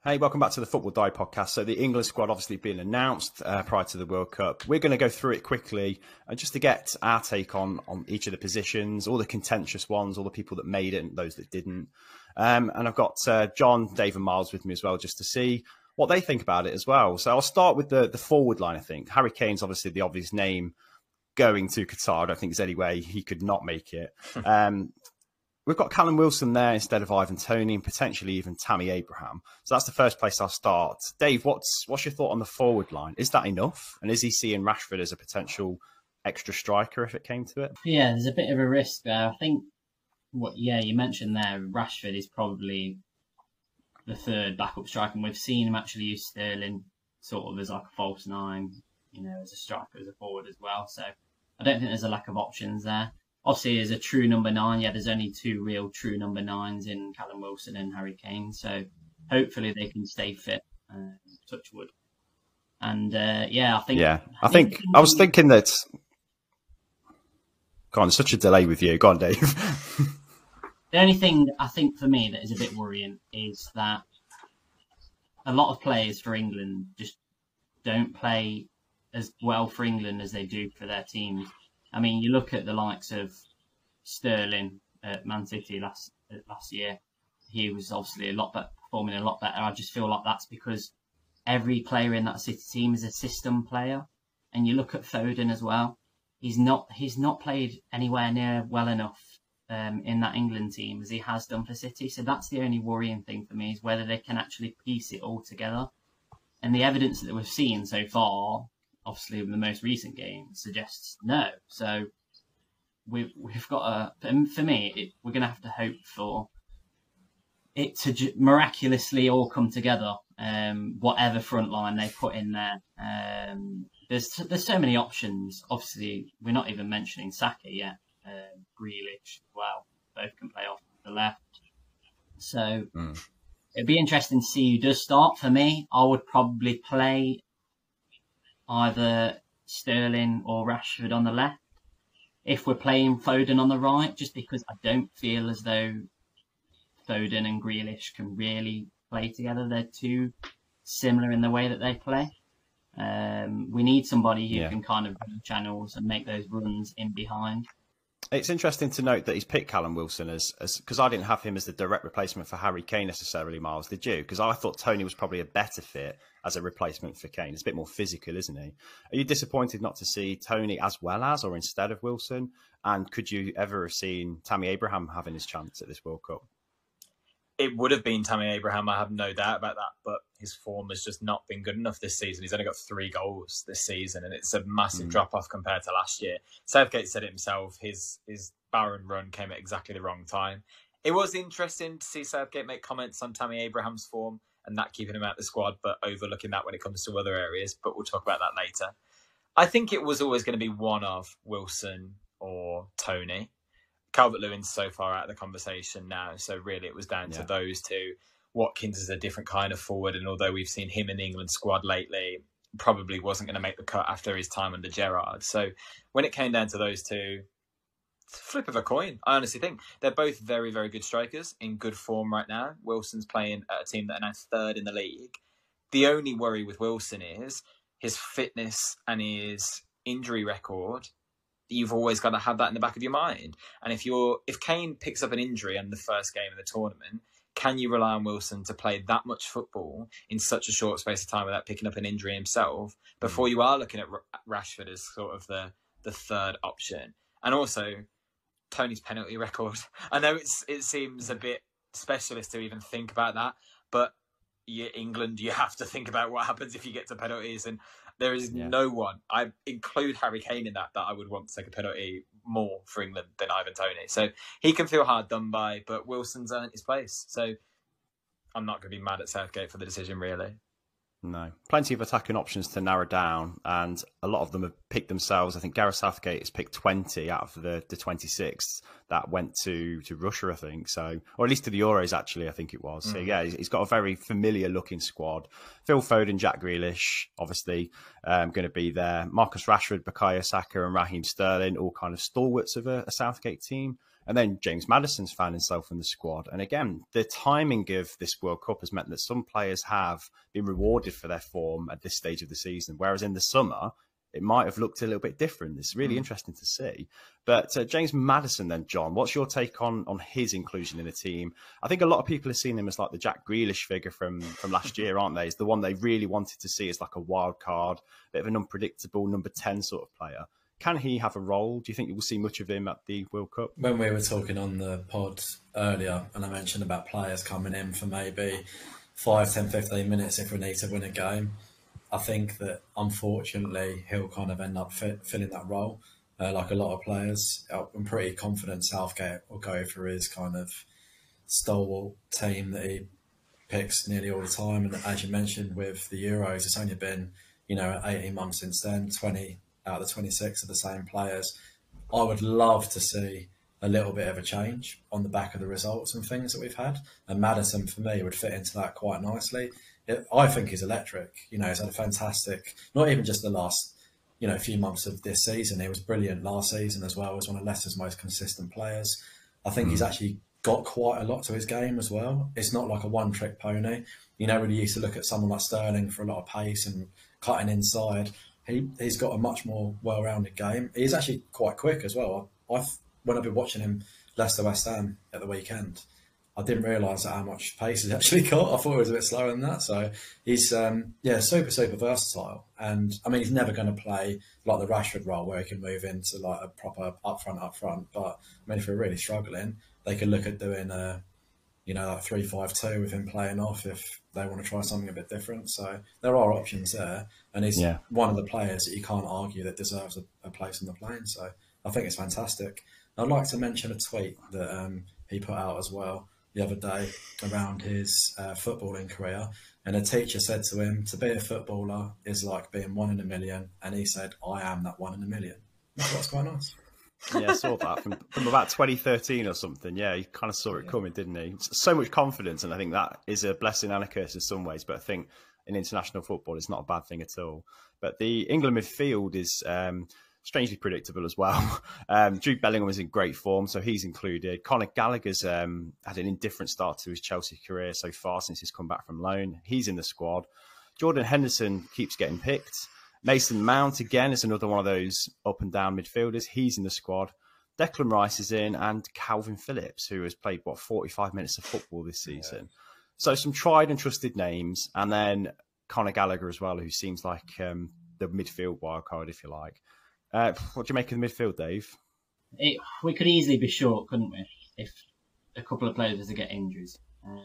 Hey, welcome back to the Football Die podcast. So the England squad obviously being announced prior to the World Cup. We're going to go through it quickly just to get our take on each of the positions, all the contentious ones, all the people that made it and those that didn't. And I've got John, Dave and Miles with me as well, just to see what they think about it as well. So I'll start with the forward line, I think. Harry Kane's obviously the obvious name going to Qatar. I don't think there's any way he could not make it. We've got Callum Wilson there instead of Ivan Toney and potentially even Tammy Abraham. So that's the first place I'll start. Dave, what's your thought on the forward line? Is that enough? And is he seeing Rashford as a potential extra striker if it came to it? Yeah, there's a bit of a risk there. I think you mentioned there, Rashford is probably the third backup striker. And we've seen him actually use Sterling sort of as like a false nine, as a striker, as a forward as well. So I don't think there's a lack of options there. Obviously, as a true number 9, there's only two real true number 9s in Callum Wilson and Harry Kane. So hopefully they can stay fit, touch wood. And I was thinking that. Go on, there's such a delay with you. Go on, Dave. The only thing I think for me that is a bit worrying is that a lot of players for England just don't play as well for England as they do for their teams. I mean, you look at the likes of Sterling at Man City last year. He was obviously performing a lot better. I just feel like that's because every player in that City team is a system player. And you look at Foden as well. He's not played anywhere near well enough in that England team as he has done for City. So that's the only worrying thing for me, is whether they can actually piece it all together. And the evidence that we've seen so far, obviously in the most recent game, suggests no. So we've got for me, we're going to have to hope for it to miraculously all come together. Whatever front line they put in there, there's so many options. Obviously, we're not even mentioning Saka yet. Grealish as well, both can play off the left. So it'd be interesting to see who does start. For me, I would probably play either Sterling or Rashford on the left if we're playing Foden on the right, just because I don't feel as though Foden and Grealish can really play together. They're too similar in the way that they play. We need somebody who can kind of run channels and make those runs in behind. It's interesting to note that he's picked Callum Wilson as because I didn't have him as the direct replacement for Harry Kane necessarily, Miles. Did you? Because I thought Toney was probably a better fit as a replacement for Kane. It's a bit more physical, isn't he? Are you disappointed not to see Toney as well as or instead of Wilson? And could you ever have seen Tammy Abraham having his chance at this World Cup? It would have been Tammy Abraham, I have no doubt about that, but his form has just not been good enough this season. He's only got 3 goals this season, and it's a massive drop-off compared to last year. Southgate said it himself, his barren run came at exactly the wrong time. It was interesting to see Southgate make comments on Tammy Abraham's form and that keeping him out of the squad, but overlooking that when it comes to other areas, but we'll talk about that later. I think it was always going to be one of Wilson or Toney. Calvert-Lewin's so far out of the conversation now, so really it was down to those two. Watkins is a different kind of forward, and although we've seen him in the England squad lately, probably wasn't going to make the cut after his time under Gerrard. So when it came down to those two, it's a flip of a coin. I honestly think they're both very, very good strikers in good form right now. Wilson's playing at a team that are now 3rd in the league. The only worry with Wilson is his fitness and his injury record. You've always got to have that in the back of your mind. And if Kane picks up an injury in the first game of the tournament, can you rely on Wilson to play that much football in such a short space of time without picking up an injury himself before you are looking at Rashford as sort of the third option? And also, Toney's penalty record. I know it seems a bit specialist to even think about that, but England, you have to think about what happens if you get to penalties. And there is no one, I include Harry Kane in that I would want to take a penalty more for England than Ivan Toney. So he can feel hard done by, but Wilson's earned his place. So I'm not going to be mad at Southgate for the decision, really. No. Plenty of attacking options to narrow down, and a lot of them have picked themselves. I think Gareth Southgate has picked 20 out of the 26 that went to Russia, I think. So, or at least to the Euros, actually, I think it was. So, yeah, he's got a very familiar-looking squad. Phil Foden, Jack Grealish, obviously, going to be there. Marcus Rashford, Bukayo Saka and Raheem Sterling, all kind of stalwarts of a Southgate team. And then James Maddison's found himself in the squad. And again, the timing of this World Cup has meant that some players have been rewarded for their form at this stage of the season, whereas in the summer, it might have looked a little bit different. It's really interesting to see. But James Maddison then, John, what's your take on his inclusion in the team? I think a lot of people have seen him as like the Jack Grealish figure from last year, aren't they? It's the one they really wanted to see as like a wild card, bit of an unpredictable number 10 sort of player. Can he have a role? Do you think you will see much of him at the World Cup? When we were talking on the pod earlier, and I mentioned about players coming in for maybe 5, 10, 15 minutes if we need to win a game, I think that unfortunately he'll kind of end up filling that role. Like a lot of players, I'm pretty confident Southgate will go for his kind of stalwart team that he picks nearly all the time. And as you mentioned with the Euros, it's only been, 18 months since then, 20 out of the 26 are the same players. I would love to see a little bit of a change on the back of the results and things that we've had. And Maddison, for me, would fit into that quite nicely. I think he's electric. He's had a fantastic, not even just the last, few months of this season. He was brilliant last season as well. As one of Leicester's most consistent players. I think he's actually got quite a lot to his game as well. It's not like a one-trick pony. Really used to look at someone like Sterling for a lot of pace and cutting inside. He's got a much more well-rounded game. He's actually quite quick as well. When I've been watching him Leicester West Ham at the weekend, I didn't realise how much pace he's actually got. I thought he was a bit slower than that. So he's super, super versatile. And I mean, he's never going to play like the Rashford role where he can move into like a proper up front. But I mean, if we're really struggling, they could look at doing a, like 3-5-2 with him playing off if they want to try something a bit different. So there are options there. And he's one of the players that you can't argue that deserves a place in the plane. So I think it's fantastic. I'd like to mention a tweet that he put out as well the other day around his footballing career. And a teacher said to him, to be a footballer is like being 1 in a million. And he said, I am that 1 in a million. That's quite nice. Yeah, I saw that from about 2013 or something. Yeah, he kind of saw it coming, didn't he? So much confidence, and I think that is a blessing and a curse in some ways. But I think in international football, it's not a bad thing at all. But the England midfield is strangely predictable as well. Jude Bellingham is in great form, so he's included. Conor Gallagher's had an indifferent start to his Chelsea career so far since he's come back from loan. He's in the squad. Jordan Henderson keeps getting picked. Mason Mount, again, is another one of those up and down midfielders. He's in the squad. Declan Rice is in, and Calvin Phillips, who has played, 45 minutes of football this season. Yeah. So some tried and trusted names. And then Conor Gallagher as well, who seems like the midfield wildcard, if you like. What do you make of the midfield, Dave? We could easily be short, couldn't we, if a couple of players were to get injuries.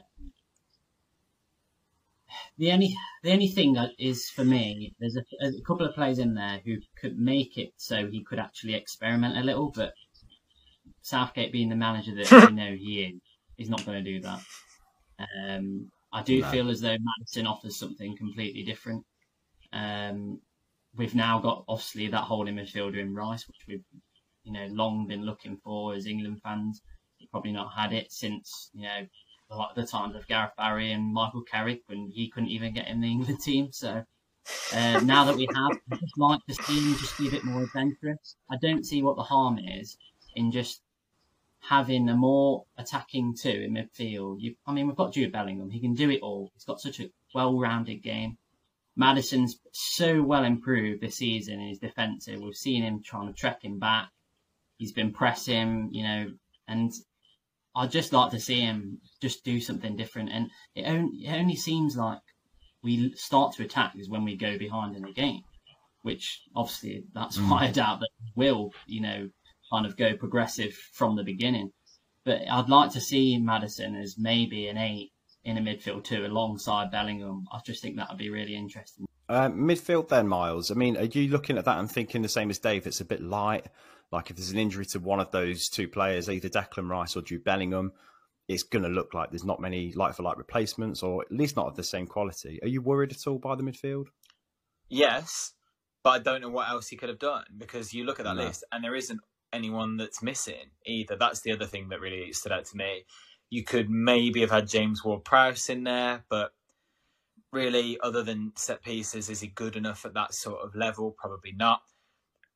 The only thing that is, for me, there's a couple of players in there who could make it so he could actually experiment a little, but Southgate being the manager that we know he is, he's not going to do that. I do feel as though Maddison offers something completely different. We've now got, obviously, that holding midfielder in Rice, which we've long been looking for as England fans. We've probably not had it since, the times of Gareth Barry and Michael Carrick when he couldn't even get in the England team. So now that we have, I'd just like to see him just be a bit more adventurous. I don't see what the harm is in just having a more attacking two in midfield. We've got Jude Bellingham. He can do it all. He's got such a well-rounded game. Maddison's so well improved this season in his defensive. We've seen him trying to trek him back. He's been pressing, and I'd just like to see him just do something different. And it only seems like we start to attack is when we go behind in a game, which obviously that's why I doubt that we'll, kind of go progressive from the beginning. But I'd like to see Maddison as maybe an 8 in a midfield too, alongside Bellingham. I just think that would be really interesting. Midfield then, Miles. Are you looking at that and thinking the same as Dave? It's a bit light. Like if there's an injury to one of those two players, either Declan Rice or Jude Bellingham, it's going to look like there's not many like-for-like replacements, or at least not of the same quality. Are you worried at all by the midfield? Yes, but I don't know what else he could have done, because you look at that list and there isn't anyone that's missing either. That's the other thing that really stood out to me. You could maybe have had James Ward-Prowse in there, but really, other than set pieces, is he good enough at that sort of level? Probably not.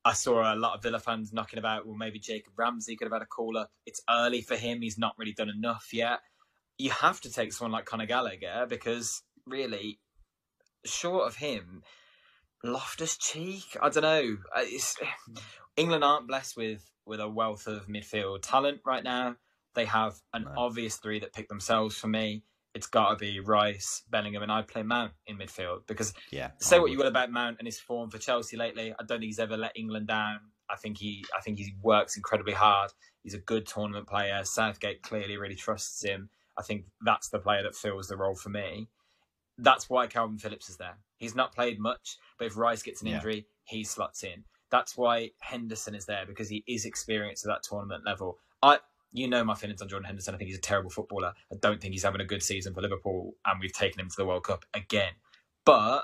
I saw a lot of Villa fans knocking about, well, maybe Jacob Ramsey could have had a call-up. It's early for him. He's not really done enough yet. You have to take someone like Conor Gallagher because, really, short of him, Loftus-Cheek, I don't know. England aren't blessed with a wealth of midfield talent right now. They have an obvious three that pick themselves for me. It's got to be Rice, Bellingham, and I'd play Mount in midfield because say what you will about Mount and his form for Chelsea lately. I don't think he's ever let England down. I think he works incredibly hard. He's a good tournament player. Southgate clearly really trusts him. I think that's the player that fills the role for me. That's why Calvin Phillips is there. He's not played much, but if Rice gets an injury, he slots in. That's why Henderson is there because he is experienced at that tournament level. You know my feelings on Jordan Henderson. I think he's a terrible footballer. I don't think he's having a good season for Liverpool, and we've taken him to the World Cup again. But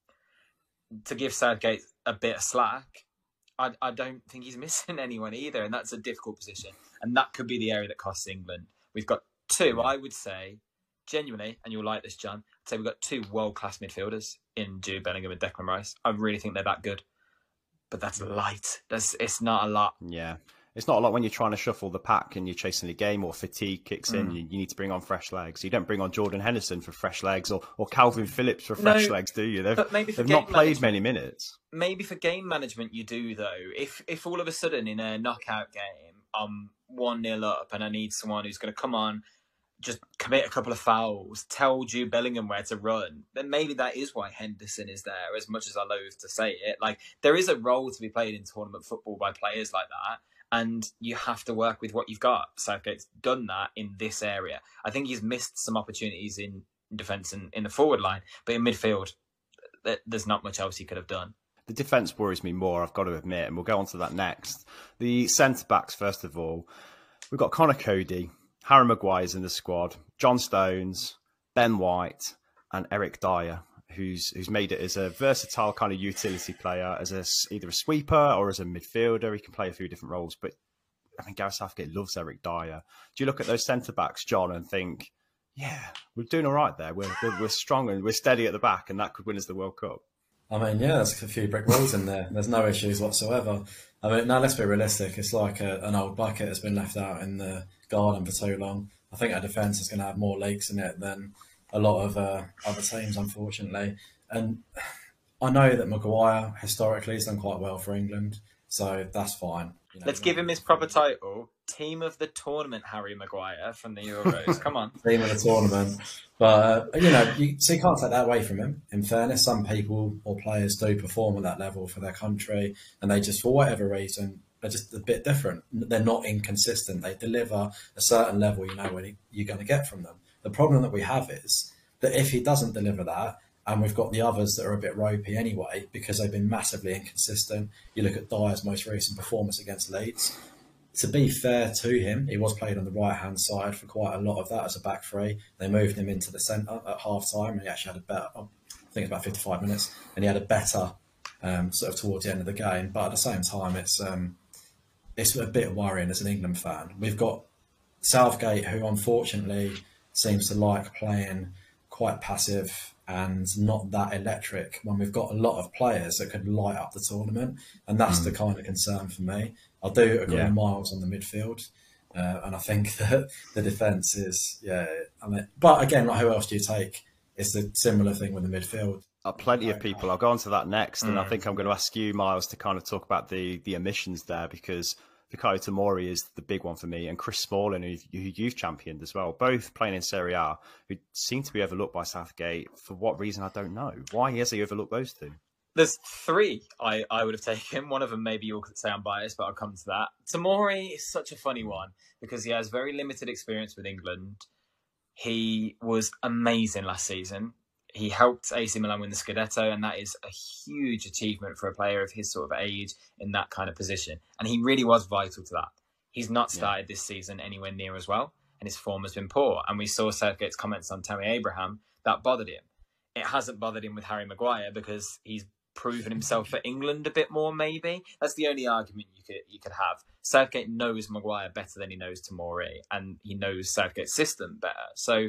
to give Southgate a bit of slack, I don't think he's missing anyone either, and that's a difficult position. And that could be the area that costs England. We've got two, I would say, genuinely, and you'll like this, John, I'd say we've got two world-class midfielders in Jude Bellingham and Declan Rice. I really think they're that good. But that's light. It's not a lot. Yeah. It's not a lot when you're trying to shuffle the pack and you're chasing the game or fatigue kicks in. You need to bring on fresh legs. You don't bring on Jordan Henderson for fresh legs or Calvin Phillips for fresh legs, do you? They've not played many minutes. Maybe for game management you do, though. If all of a sudden in a knockout game I'm 1-0 up and I need someone who's going to come on, just commit a couple of fouls, tell Jude Bellingham where to run, then maybe that is why Henderson is there, as much as I loathe to say it. Like, there is a role to be played in tournament football by players like that. And you have to work with what you've got. Southgate's done that in this area. I think he's missed some opportunities in defence and in the forward line. But in midfield, there's not much else he could have done. The defence worries me more, I've got to admit, and we'll go on to that next. The centre-backs, first of all. We've got Conor Cody, Harry Maguire's in the squad, John Stones, Ben White, and Eric Dyer, who's made it as a versatile kind of utility player, as either a sweeper or as a midfielder. He can play a few different roles, but I mean, Gareth Southgate loves Eric Dyer. Do you look at those centre-backs, John, and think, yeah, we're doing all right there. We're strong and we're steady at the back, and that could win us the World Cup. I mean, yeah, there's a few brick walls in there. There's no issues whatsoever. I mean, now let's be realistic. It's like an old bucket that's been left out in the garden for too long. I think our defence is going to have more leaks in it than a lot of other teams, unfortunately. And I know that Maguire historically has done quite well for England, so that's fine. You know, let's give him his proper title, Team of the Tournament, Harry Maguire from the Euros. Come on. Team of the Tournament. But, you can't take that away from him. In fairness, some people or players do perform at that level for their country, and they just, for whatever reason, are just a bit different. They're not inconsistent. They deliver a certain level, what you're going to get from them. The problem that we have is that if he doesn't deliver that, and we've got the others that are a bit ropey anyway, because they've been massively inconsistent. You look at Dyer's most recent performance against Leeds. To be fair to him, he was played on the right-hand side for quite a lot of that as a back three. They moved him into the centre at half-time, and he actually had a better, I think it's about 55 minutes, and he had a better sort of towards the end of the game. But at the same time, it's a bit worrying as an England fan. We've got Southgate, who unfortunately seems to like playing quite passive and not that electric when we've got a lot of players that could light up the tournament. And that's the kind of concern for me. I do agree with Miles on the midfield. And I think that the defence is, but again, like, who else do you take? It's the similar thing with the midfield. Plenty of people. I'll go on to that next. And I think I'm going to ask you, Miles, to kind of talk about the omissions there, because Fikayo Tomori is the big one for me, and Chris Smalling, who you've championed as well, both playing in Serie A, who seem to be overlooked by Southgate. For what reason, I don't know. Why has he overlooked those two? There's three I would have taken. One of them, maybe you'll say I'm biased, but I'll come to that. Tomori is such a funny one because he has very limited experience with England. He was amazing last season. He helped AC Milan win the Scudetto, and that is a huge achievement for a player of his sort of age in that kind of position. And he really was vital to that. He's not started this season anywhere near as well, and his form has been poor. And we saw Southgate's comments on Tammy Abraham. That bothered him. It hasn't bothered him with Harry Maguire because he's proven himself for England a bit more, maybe. That's the only argument you could have. Southgate knows Maguire better than he knows Tomori, and he knows Southgate's system better. So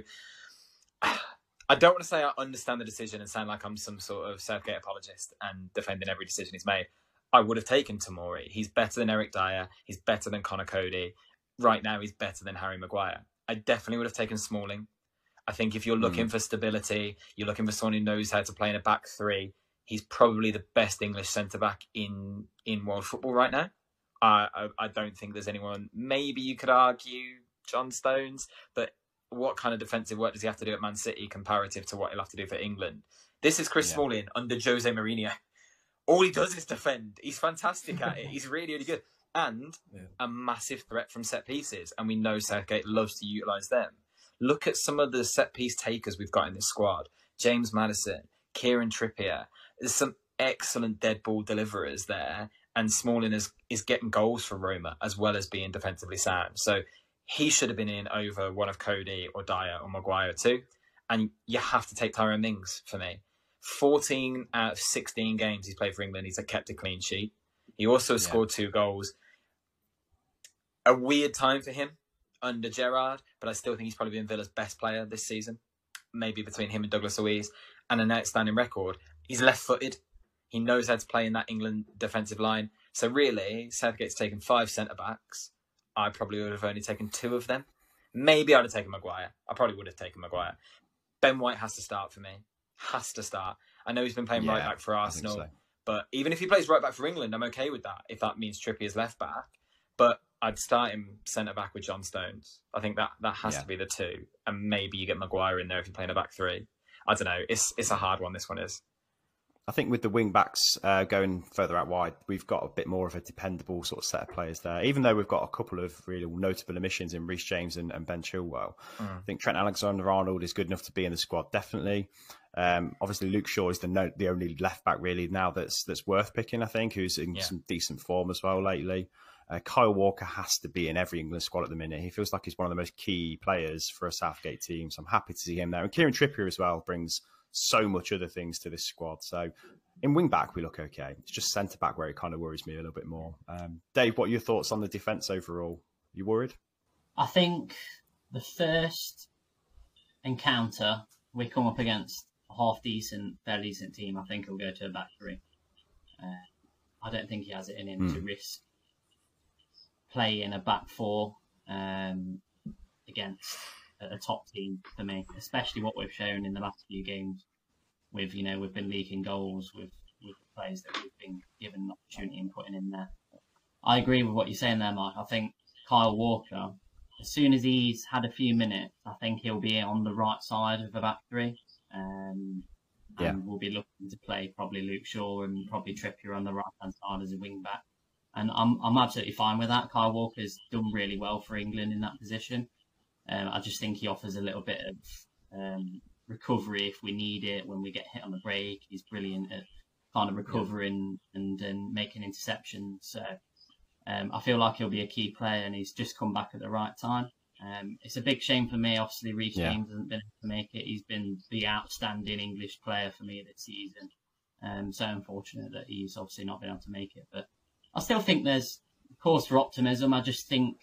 I don't want to say I understand the decision and sound like I'm some sort of Southgate apologist and defending every decision he's made. I would have taken Tomori. He's better than Eric Dyer. He's better than Connor Cody. Right now, he's better than Harry Maguire. I definitely would have taken Smalling. I think if you're looking for stability, you're looking for someone who knows how to play in a back three, he's probably the best English centre-back in world football right now. I don't think there's anyone. Maybe you could argue John Stones, but what kind of defensive work does he have to do at Man City comparative to what he'll have to do for England? This is Chris Smalling under Jose Mourinho. All he does is defend. He's fantastic at it. He's really, really good. And a massive threat from set pieces. And we know Southgate loves to utilise them. Look at some of the set piece takers we've got in this squad. James Maddison, Kieran Trippier. There's some excellent dead ball deliverers there. And Smalling is getting goals for Roma as well as being defensively sound. So he should have been in over one of Cody or Dyer or Maguire too. And you have to take Tyrone Mings for me. 14 out of 16 games he's played for England, he's kept a clean sheet. He also scored 2 goals. A weird time for him under Gerrard, but I still think he's probably been Villa's best player this season. Maybe between him and Douglas Luiz. And an outstanding record. He's left-footed. He knows how to play in that England defensive line. So really, Southgate's taken 5 centre-backs. I probably would have only taken 2 of them. Maybe I'd have taken Maguire. I probably would have taken Maguire. Ben White has to start for me. Has to start. I know he's been playing right back for Arsenal, but even if he plays right back for England, I'm okay with that, if that means Trippier's left back. But I'd start him centre-back with John Stones. I think that has to be the 2. And maybe you get Maguire in there if you're playing a back 3. I don't know. It's a hard one, this one is. I think with the wing backs going further out wide, we've got a bit more of a dependable sort of set of players there. Even though we've got a couple of really notable omissions in Reece James and Ben Chilwell. I think Trent Alexander-Arnold is good enough to be in the squad, definitely. Obviously, Luke Shaw is the only left back really now that's worth picking. I think who's in some decent form as well lately. Kyle Walker has to be in every England squad at the minute. He feels like he's one of the most key players for a Southgate team, so I'm happy to see him there. And Kieran Trippier as well brings so much other things to this squad. So in wing back, we look okay. It's just centre back where it kind of worries me a little bit more. Dave, what are your thoughts on the defence overall? You worried? I think the first encounter we come up against a fairly decent team, I think he'll go to a back 3. I don't think he has it in him to risk playing a back 4 against a top team for me, especially what we've shown in the last few games. We've been leaking goals with the players that we've been given an opportunity and putting in there. I agree with what you're saying there, Mark. I think Kyle Walker, as soon as he's had a few minutes, I think he'll be on the right side of the back 3. And we'll be looking to play probably Luke Shaw and probably Trippier on the right-hand side as a wing back. And I'm absolutely fine with that. Kyle Walker's done really well for England in that position. I just think he offers a little bit of recovery if we need it when we get hit on the break. He's brilliant at kind of recovering and making interceptions. So I feel like he'll be a key player, and he's just come back at the right time. It's a big shame for me. Obviously, Reece James hasn't been able to make it. He's been the outstanding English player for me this season. So unfortunate that he's obviously not been able to make it. But I still think there's cause for optimism. I just think,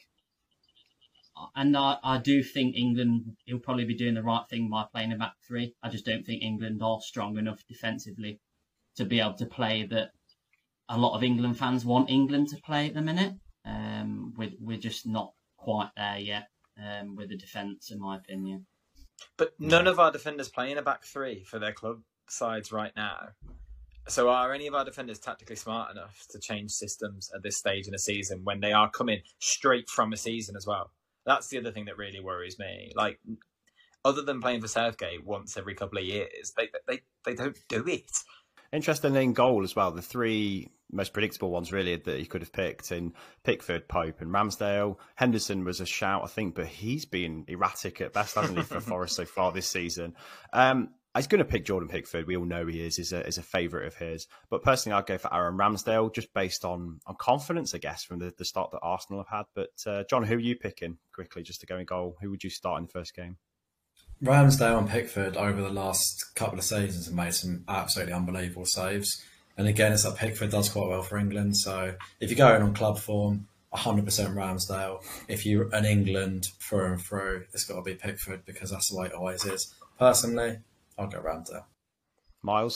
and I do think England, he'll probably be doing the right thing by playing a back 3. I just don't think England are strong enough defensively to be able to play that a lot of England fans want England to play at the minute. We're just not quite there yet with the defence, in my opinion. But none of our defenders play in a back 3 for their club sides right now. So are any of our defenders tactically smart enough to change systems at this stage in a season when they are coming straight from a season as well? That's the other thing that really worries me. Like, other than playing for Southgate once every couple of years, they don't do it. Interesting in goal as well. The 3 most predictable ones really that he could have picked in Pickford, Pope and Ramsdale. Henderson was a shout, I think, but he's been erratic at best, hasn't he, for Forest so far this season. I was going to pick Jordan Pickford. We all know he is a favourite of his. But personally, I'd go for Aaron Ramsdale, just based on confidence, I guess, from the start that Arsenal have had. But John, who are you picking quickly just to go in goal? Who would you start in the first game? Ramsdale and Pickford over the last couple of seasons have made some absolutely unbelievable saves. And again, it's like Pickford does quite well for England. So if you're going on club form, 100% Ramsdale. If you're an England through and through, it's got to be Pickford because that's the way it always is. Personally, I'll go Ramsdale. Miles?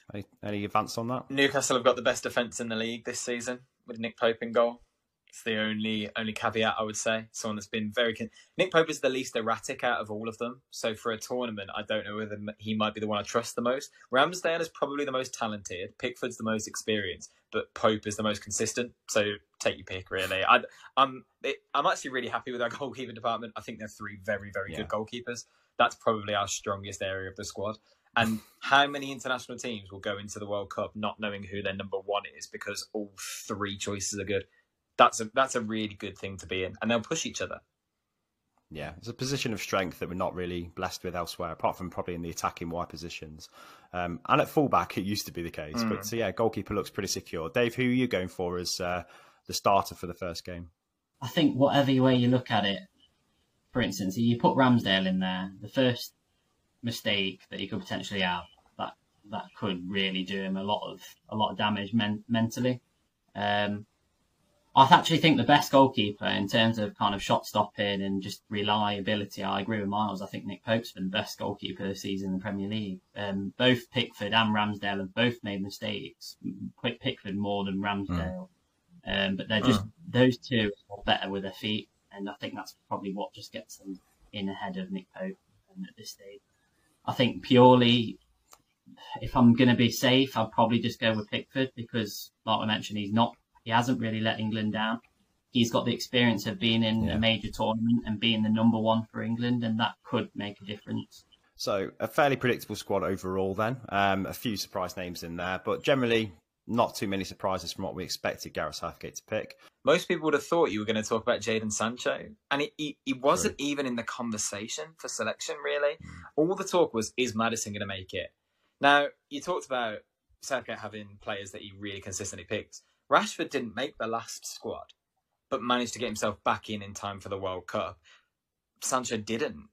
Any advance on that? Newcastle have got the best defence in the league this season with Nick Pope in goal. It's the only caveat, I would say. Someone that's been very... Nick Pope is the least erratic out of all of them. So for a tournament, I don't know whether he might be the one I trust the most. Ramsdale is probably the most talented. Pickford's the most experienced. But Pope is the most consistent. So take your pick, really. I'm actually really happy with our goalkeeper department. I think they're three very, very good goalkeepers. That's probably our strongest area of the squad. And how many international teams will go into the World Cup not knowing who their number one is because all three choices are good? That's a really good thing to be in, and they'll push each other. Yeah, it's a position of strength that we're not really blessed with elsewhere, apart from probably in the attacking wide positions. And at fullback, it used to be the case. But so, yeah, goalkeeper looks pretty secure. Dave, who are you going for as the starter for the first game? I think whatever way you look at it, for instance, you put Ramsdale in there, the first mistake that he could potentially have, that could really do him a lot of damage mentally. I actually think the best goalkeeper in terms of kind of shot stopping and just reliability, I agree with Miles. I think Nick Pope's been the best goalkeeper this season in the Premier League. Both Pickford and Ramsdale have both made mistakes. Pickford more than Ramsdale. But they're just, those two are better with their feet. And I think that's probably what just gets them in ahead of Nick Pope at this stage. I think purely, if I'm going to be safe, I'll probably just go with Pickford because, like I mentioned, he hasn't really let England down. He's got the experience of being in a major tournament and being the number one for England, and that could make a difference. So a fairly predictable squad overall then. A few surprise names in there, but generally not too many surprises from what we expected Gareth Southgate to pick. Most people would have thought you were going to talk about Jadon Sancho, and he wasn't even in the conversation for selection, really. All the talk was, is Maddison going to make it? Now, you talked about Southgate having players that he really consistently picked. Rashford didn't make the last squad, but managed to get himself back in time for the World Cup. Sancho didn't.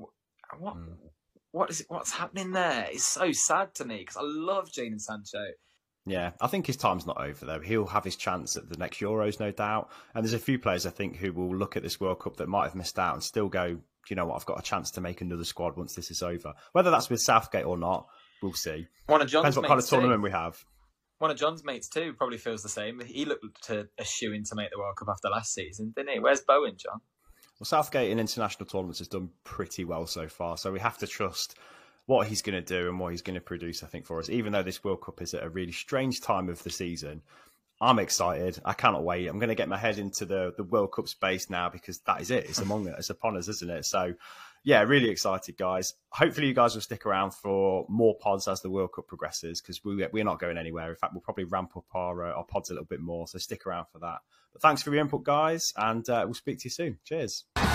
What's happening there? It's so sad to me because I love Jadon Sancho. Yeah, I think his time's not over though. He'll have his chance at the next Euros, no doubt. And there's a few players I think who will look at this World Cup that might have missed out and still go, you know what, I've got a chance to make another squad once this is over. Whether that's with Southgate or not, we'll see. Depends what kind of tournament we have. One of John's mates too probably feels the same. He looked to a shoe-in to make the World Cup after last season, didn't he? Where's Bowen, John? Well, Southgate in international tournaments has done pretty well so far, so we have to trust what he's going to do and what he's going to produce, I think, for us. Even though this World Cup is at a really strange time of the season, I'm excited. I cannot wait. I'm going to get my head into the World Cup space now because that is it. It's among us. It's upon us, isn't it? So, yeah, really excited, guys. Hopefully you guys will stick around for more pods as the World Cup progresses because we're not going anywhere. In fact, we'll probably ramp up our pods a little bit more, so stick around for that. But thanks for your input, guys, and we'll speak to you soon. Cheers.